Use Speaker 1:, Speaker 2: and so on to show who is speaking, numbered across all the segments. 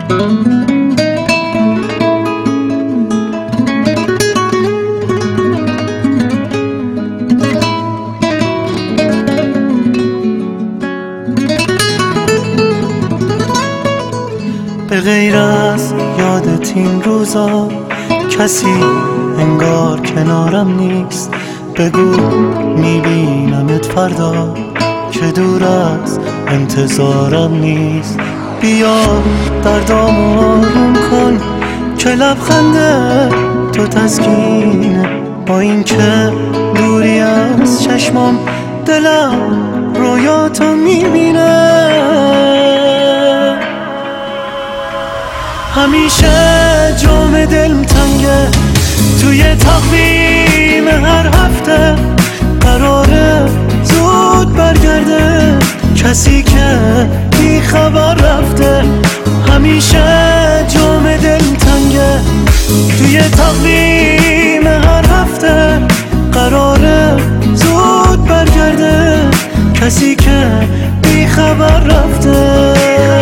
Speaker 1: به غیر از یادت این روزا کسی انگار کنارم نیست. بگو میبینمت فردا که دور از انتظارم نیست. بیا دردامو آروم کن که لبخند تو تسکینه. با این که دوری از چشمام دلم رویاتو میبینه. همیشه جام دلم تنگه توی تقویم هر هفته. قراره زود برگرده کسی که بی خبر رفته. همیشه جام دلم تنگه توی تقویم هر هفته. قراره زود برگرده کسی که بی خبر رفته.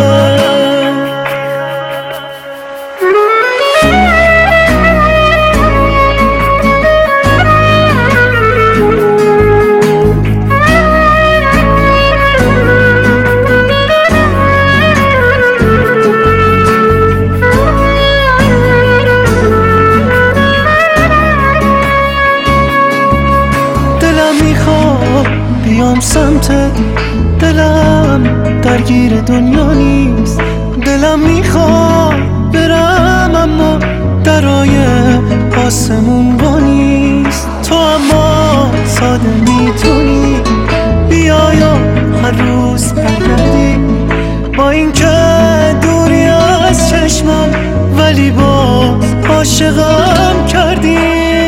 Speaker 1: بیام سمتت، دلم درگیر دنیا نیست. دلم میخواد برم اما درای آسمون با نیست. تو اما ساده میتونی بیای و هر روز برگردی. با این که دوری از چشمم ولی باز عاشقم کردی.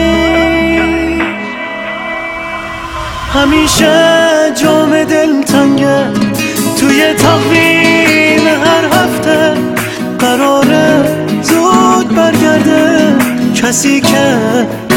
Speaker 1: همیشه جام دلم تنگه توی تقویم هر هفته. قراره زود برگرده کسی که